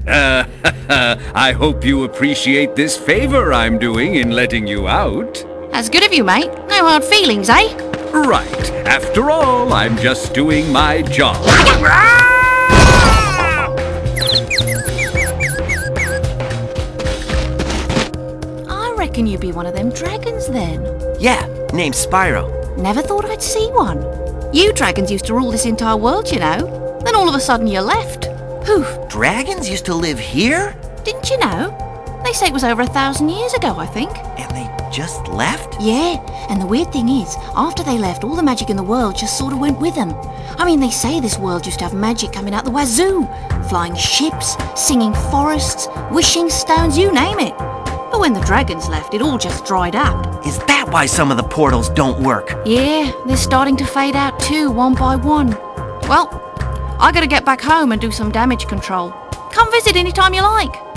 I hope you appreciate this favor I'm doing in letting you out. That's good of you, mate. No hard feelings, eh? Right. After all, I'm just doing my job. I reckon you'd be one of them dragons then. Yeah, named Spyro. Never thought I'd see one. You dragons used to rule this entire world, you know. Then all of a sudden you left. Poof. Dragons used to live here? Didn't you know? They say it was over 1,000 years ago, I think. And they just left? Yeah, and the weird thing is, after they left, all the magic in the world just sort of went with them. I mean, they say this world used to have magic coming out the wazoo. Flying ships, singing forests, wishing stones, you name it. But when the dragons left, it all just dried up. Is that why some of the portals don't work? Yeah, they're starting to fade out too, one by one. Well, I gotta get back home and do some damage control. Come visit anytime you like.